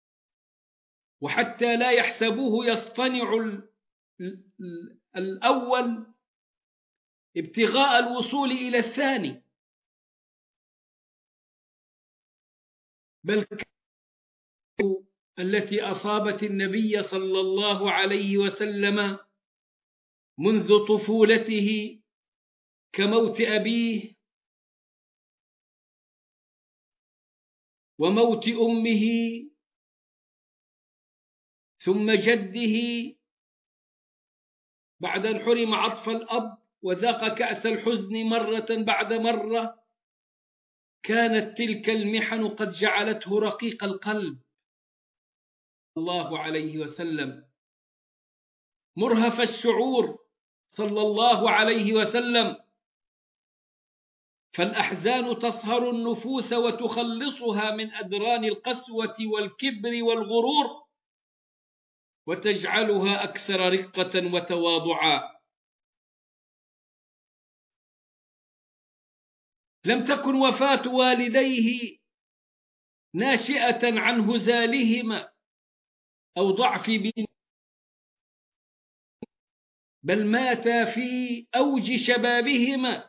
وحتى لا يحسبوه يصطنع الأول ابتغاء الوصول إلى الثاني، بل التي أصابت النبي صلى الله عليه وسلم منذ طفولته كموت أبيه وموت أمه ثم جده بعد أن حرم عطف الأب وذاق كأس الحزن مرة بعد مرة، كانت تلك المحن قد جعلته رقيق القلب صلى الله عليه وسلم، مرهف الشعور صلى الله عليه وسلم، فالأحزان تصهر النفوس وتخلصها من أدران القسوة والكبر والغرور وتجعلها أكثر رقة وتواضعا. لم تكن وفاة والديه ناشئة عن هزالهما أو ضعف بين، بل ماتا في أوج شبابهما.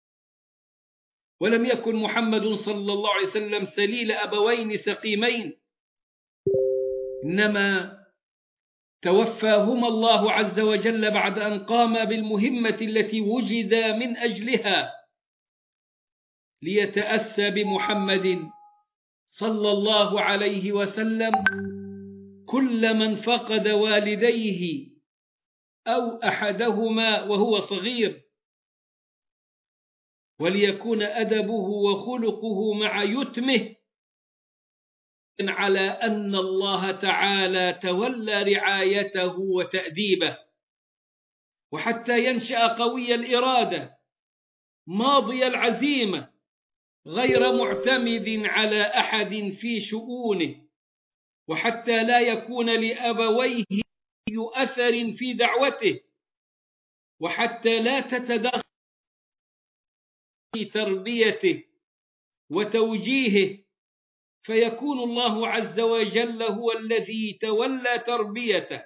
ولم يكن محمد صلى الله عليه وسلم سليل أبوين سقيمين، إنما توفاهما الله عز وجل بعد أن قاما بالمهمة التي وجدا من أجلها، ليتأسى بمحمد صلى الله عليه وسلم كل من فقد والديه أو أحدهما وهو صغير، وليكون أدبه وخلقه مع يتمه على أن الله تعالى تولى رعايته وتأديبه، وحتى ينشأ قوي الإرادة ماضي العزيمة غير معتمد على أحد في شؤونه، وحتى لا يكون لأبويه أثر في دعوته، وحتى لا تتدخل في تربيته وتوجيهه، فيكون الله عز وجل هو الذي تولى تربيته.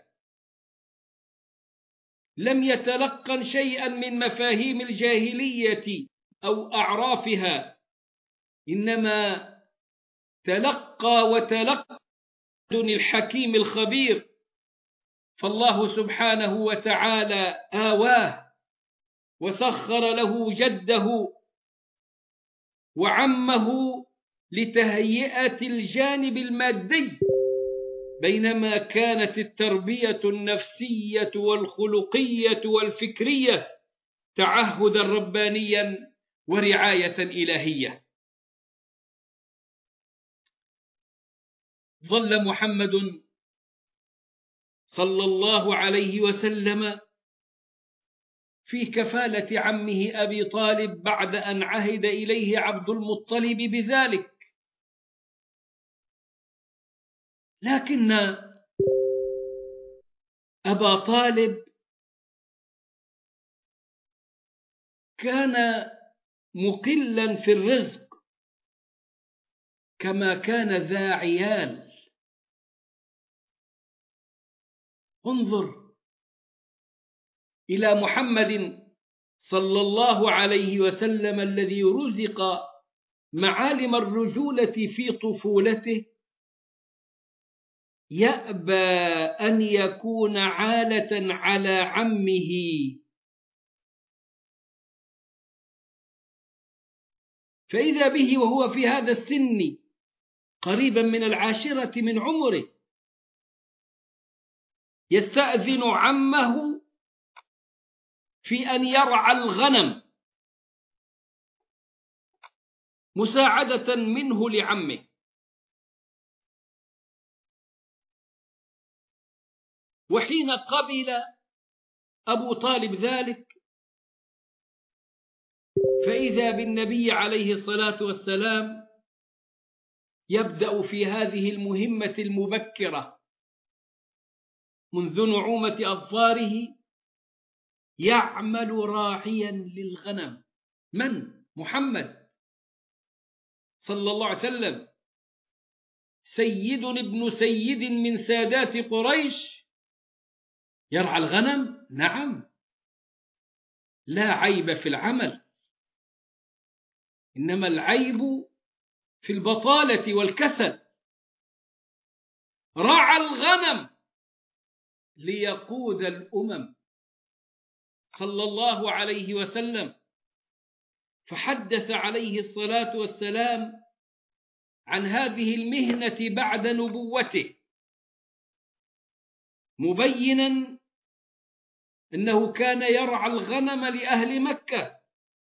لم يتلقن شيئا من مفاهيم الجاهلية أو أعرافها، إنما تلقى وتلقى الحكيم الخبير، فالله سبحانه وتعالى آواه وسخر له جده وعمه لتهيئة الجانب المادي، بينما كانت التربية النفسية والخلقية والفكرية تعهدا ربانيا ورعاية إلهية. ظل محمد صلى الله عليه وسلم في كفالة عمه أبي طالب بعد أن عهد إليه عبد المطلب بذلك، لكن أبا طالب كان مقلا في الرزق كما كان ذا عيال. انظر إلى محمد صلى الله عليه وسلم الذي رزق معالم الرجولة في طفولته، يأبى أن يكون عالة على عمه، فإذا به وهو في هذا السن قريبا من العاشرة من عمره يستأذن عمه في أن يرعى الغنم مساعدة منه لعمه. وحين قبل أبو طالب ذلك فإذا بالنبي عليه الصلاة والسلام يبدأ في هذه المهمة المبكرة منذ نعومة أظفاره، يعمل راعيا للغنم. من؟ محمد صلى الله عليه وسلم، سيد ابن سيد من سادات قريش، يرعى الغنم؟ نعم، لا عيب في العمل، إنما العيب في البطالة والكسل. رعى الغنم ليقود الأمم صلى الله عليه وسلم، فحدث عليه الصلاة والسلام عن هذه المهنة بعد نبوته، مبينا أنه كان يرعى الغنم لأهل مكة،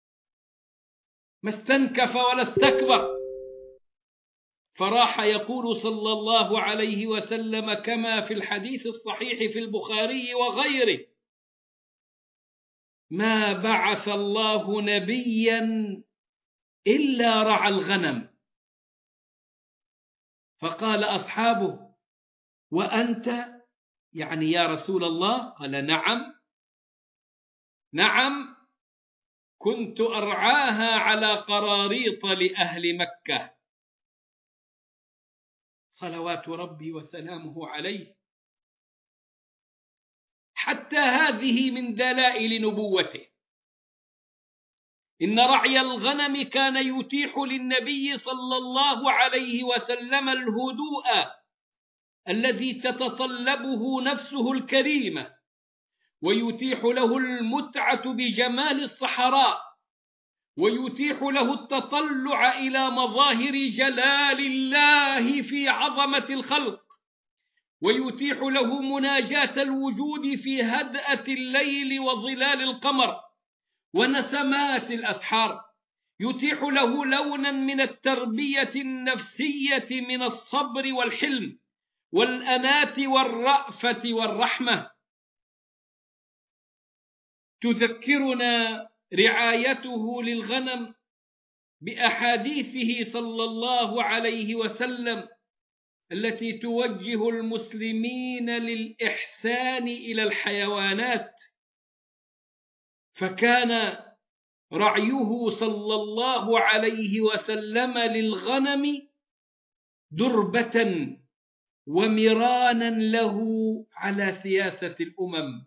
ما استنكف ولا استكبر، فراح يقول صلى الله عليه وسلم كما في الحديث الصحيح في البخاري وغيره: ما بعث الله نبيا إلا رعى الغنم. فقال أصحابه: وأنت يعني يا رسول الله؟ قال: نعم نعم، كنت أرعاها على قراريط لأهل مكة. صلوات ربي وسلامه عليه، حتى هذه من دلائل نبوته. إن رعي الغنم كان يتيح للنبي صلى الله عليه وسلم الهدوء الذي تتطلبه نفسه الكريمة، ويتيح له المتعة بجمال الصحراء، ويتيح له التطلع إلى مظاهر جلال الله في عظمة الخلق، ويتيح له مناجاة الوجود في هدأة الليل وظلال القمر ونسمات الأسحار، يتيح له لونا من التربية النفسية من الصبر والحلم والأناة والرأفة والرحمة. تذكرنا رعايته للغنم بأحاديثه صلى الله عليه وسلم التي توجه المسلمين للإحسان إلى الحيوانات، فكان رعيه صلى الله عليه وسلم للغنم دربة ومرانا له على سياسة الأمم.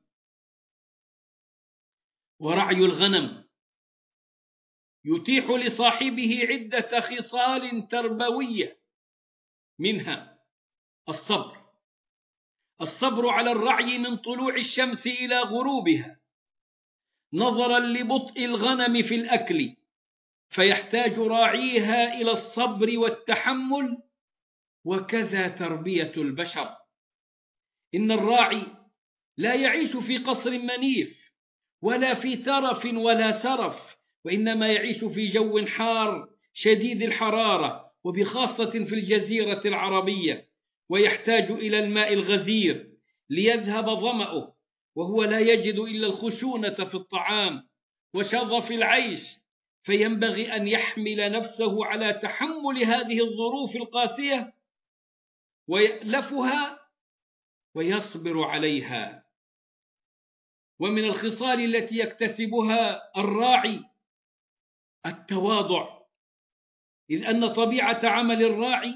ورعي الغنم يتيح لصاحبه عدة خصال تربوية، منها الصبر، الصبر على الرعي من طلوع الشمس إلى غروبها، نظرا لبطء الغنم في الأكل، فيحتاج راعيها إلى الصبر والتحمل، وكذا تربية البشر. إن الراعي لا يعيش في قصر منيف ولا في ترف ولا سرف، وإنما يعيش في جو حار شديد الحرارة، وبخاصة في الجزيرة العربية، ويحتاج إلى الماء الغزير ليذهب ظمأه، وهو لا يجد إلا الخشونة في الطعام وشظف العيش، فينبغي أن يحمل نفسه على تحمل هذه الظروف القاسية ويألفها ويصبر عليها. ومن الخصال التي يكتسبها الراعي التواضع، إذ أن طبيعة عمل الراعي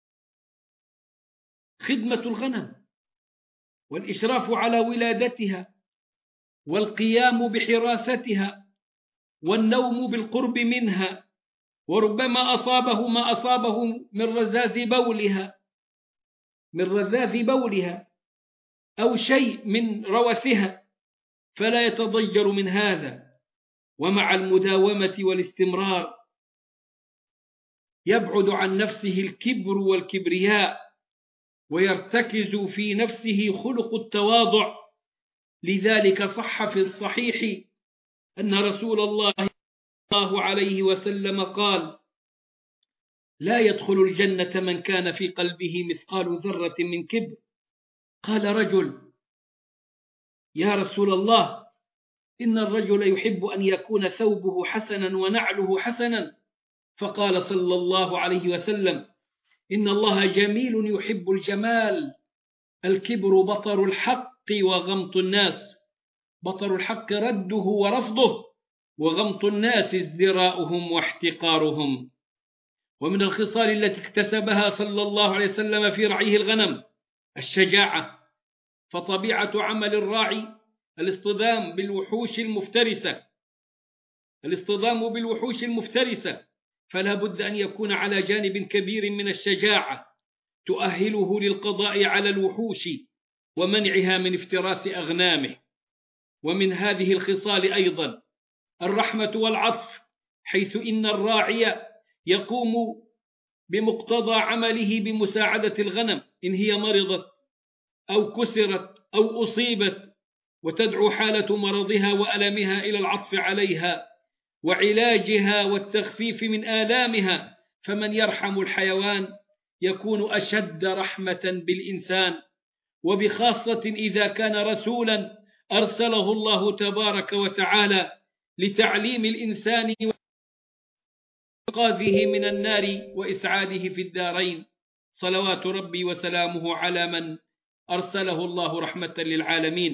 خدمة الغنم والإشراف على ولادتها والقيام بحراستها والنوم بالقرب منها، وربما أصابه ما أصابه من رذاذ بولها من رذاذ بولها أو شيء من روثها، فلا يتضجر من هذا، ومع المداومة والاستمرار يبعد عن نفسه الكبر والكبرياء، ويرتكز في نفسه خلق التواضع. لذلك صح في الصحيح أن رسول الله صلى الله عليه وسلم قال: لا يدخل الجنة من كان في قلبه مثقال ذرة من كبر. قال رجل: يا رسول الله، إن الرجل يحب أن يكون ثوبه حسنا ونعله حسنا. فقال صلى الله عليه وسلم: إن الله جميل يحب الجمال. الكبر بطر الحق وغمط الناس، بطر الحق رده ورفضه، وغمط الناس ازدراؤهم واحتقارهم. ومن الخصال التي اكتسبها صلى الله عليه وسلم في رعيه الغنم الشجاعة، فطبيعة عمل الراعي الاصطدام بالوحوش المفترسة الاصطدام بالوحوش المفترسة فلا بد أن يكون على جانب كبير من الشجاعة تؤهله للقضاء على الوحوش ومنعها من افتراس أغنامه. ومن هذه الخصال أيضا الرحمة والعطف، حيث إن الراعي يقوم بمقتضى عمله بمساعدة الغنم إن هي مرضت أو كسرت أو أصيبت، وتدعو حالة مرضها وألمها إلى العطف عليها وعلاجها والتخفيف من آلامها. فمن يرحم الحيوان يكون أشد رحمة بالإنسان، وبخاصة إذا كان رسولا أرسله الله تبارك وتعالى لتعليم الإنسان وإنقاذه من النار وإسعاده في الدارين. صلوات ربي وسلامه على من أرسله الله رحمة للعالمين.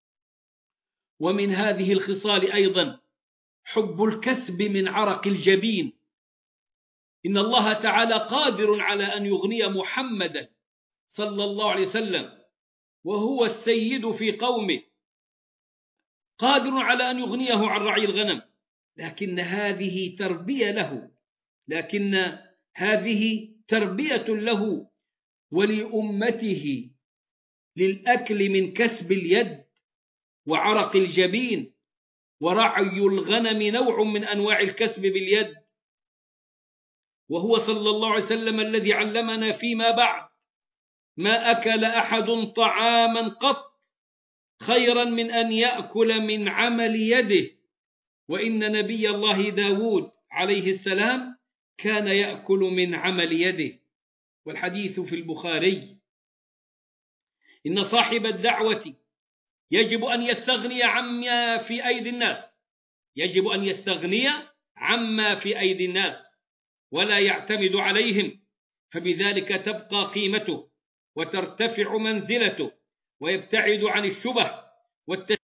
ومن هذه الخصال أيضا حب الكسب من عرق الجبين، إن الله تعالى قادر على أن يغني محمدا صلى الله عليه وسلم وهو السيد في قومه، قادر على أن يغنيه عن رعي الغنم، لكن هذه تربية له لكن هذه تربية له ولأمته للأكل من كسب اليد وعرق الجبين، ورعي الغنم نوع من أنواع الكسب باليد، وهو صلى الله عليه وسلم الذي علمنا فيما بعد: ما أكل أحد طعاما قط خيرا من أن يأكل من عمل يده، وإن نبي الله داود عليه السلام كان يأكل من عمل يده. والحديث في البخاري: إن صاحب الدعوة يجب أن يستغني عما في أيدي الناس يجب أن يستغني عما في أيدي الناس ولا يعتمد عليهم، فبذلك تبقى قيمته وترتفع منزلته ويبتعد عن الشبه والتشكيك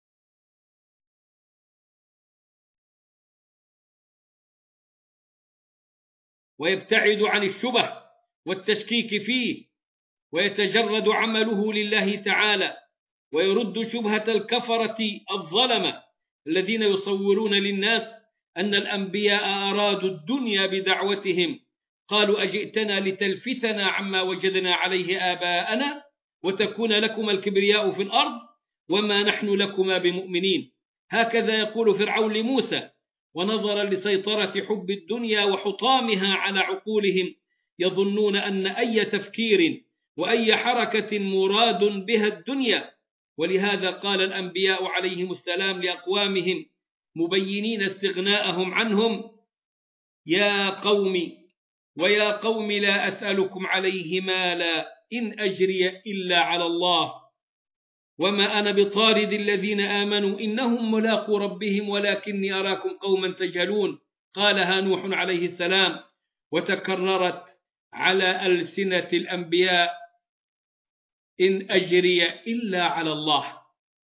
ويبتعد عن الشبه والتشكيك فيه، ويتجرد عمله لله تعالى، ويرد شبهة الكفرة الظلمة الذين يصورون للناس أن الأنبياء أرادوا الدنيا بدعوتهم. قالوا: أجئتنا لتلفتنا عما وجدنا عليه آباءنا وتكون لكم الكبرياء في الأرض وما نحن لكما بمؤمنين. هكذا يقول فرعون لموسى، ونظرا لسيطرة حب الدنيا وحطامها على عقولهم يظنون أن أي تفكير وأي حركة مراد بها الدنيا. ولهذا قال الأنبياء عليهم السلام لأقوامهم مبينين استغناءهم عنهم: يا قوم ويا قوم لا أسألكم عليه مالا إن أجري إلا على الله وما أنا بطارد الذين آمنوا إنهم ملاقو ربهم ولكني أراكم قوما تجهلون. قالها نوح عليه السلام وتكررت على ألسنة الأنبياء: إن أجري إلا على الله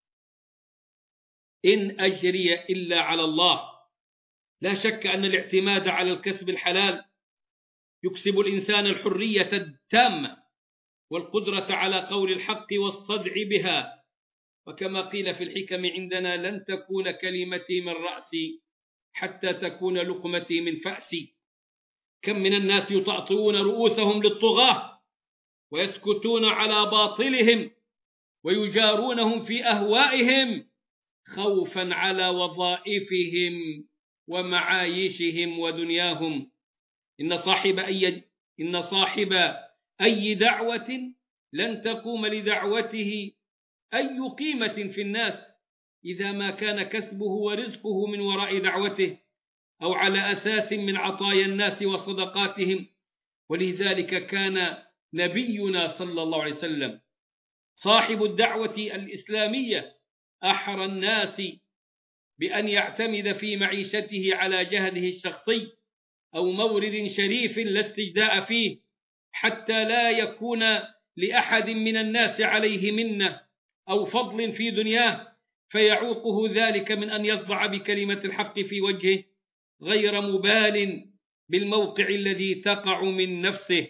إن أجري إلا على الله. لا شك أن الاعتماد على الكسب الحلال يكسب الإنسان الحرية التامة والقدرة على قول الحق والصدع بها، وكما قيل في الحكم عندنا: لن تكون كلمتي من رأسي حتى تكون لقمتي من فأسي. كم من الناس يطأطئون رؤوسهم للطغاة ويسكتون على باطلهم ويجارونهم في أهوائهم خوفا على وظائفهم ومعايشهم ودنياهم. إن صاحب أي إن صاحب أي دعوة لن تقوم لدعوته أي قيمة في الناس إذا ما كان كسبه ورزقه من وراء دعوته أو على أساس من عطايا الناس وصدقاتهم. ولذلك كان نبينا صلى الله عليه وسلم صاحب الدعوة الإسلامية أحرى الناس بأن يعتمد في معيشته على جهده الشخصي أو مورد شريف لا استجداء فيه، حتى لا يكون لأحد من الناس عليه منة أو فضل في دنياه فيعوقه ذلك من أن يصدع بكلمة الحق في وجهه غير مبال بالموقع الذي تقع من نفسه.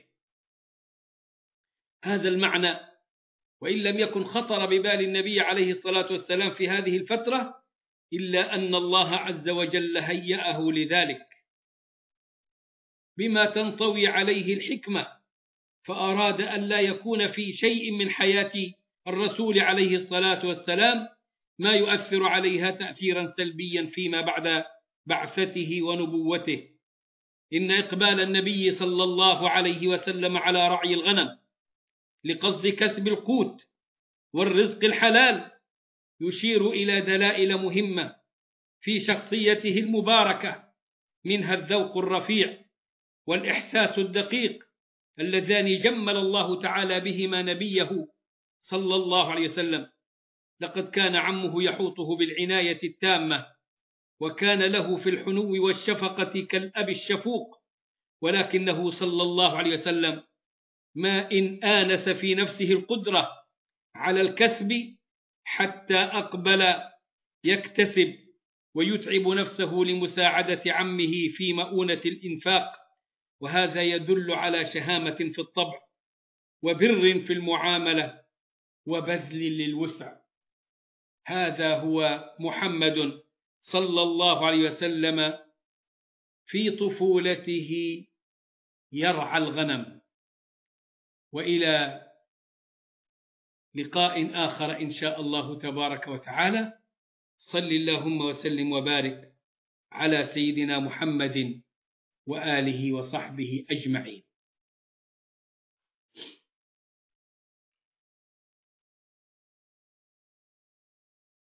هذا المعنى وإن لم يكن خطر ببال النبي عليه الصلاة والسلام في هذه الفترة إلا أن الله عز وجل هيأه لذلك بما تنطوي عليه الحكمة، فأراد أن لا يكون في شيء من حياة الرسول عليه الصلاة والسلام ما يؤثر عليها تأثيرا سلبيا فيما بعد بعثته ونبوته. إن إقبال النبي صلى الله عليه وسلم على رعي الغنم لقصد كسب القوت والرزق الحلال يشير إلى دلائل مهمة في شخصيته المباركة، منها الذوق الرفيع والإحساس الدقيق اللذان جمل الله تعالى بهما نبيه صلى الله عليه وسلم. لقد كان عمه يحوطه بالعناية التامة وكان له في الحنو والشفقة كالأب الشفوق، ولكنه صلى الله عليه وسلم ما إن آنس في نفسه القدرة على الكسب حتى أقبل يكتسب ويتعب نفسه لمساعدة عمه في مؤونة الإنفاق وهذا يدل على شهامة في الطبع وبر في المعاملة وبذل للوسع. هذا هو محمد صلى الله عليه وسلم في طفولته يرعى الغنم. وإلى لقاء آخر إن شاء الله تبارك وتعالى. صل اللهم وسلم وبارك على سيدنا محمد وآله وصحبه أجمعين.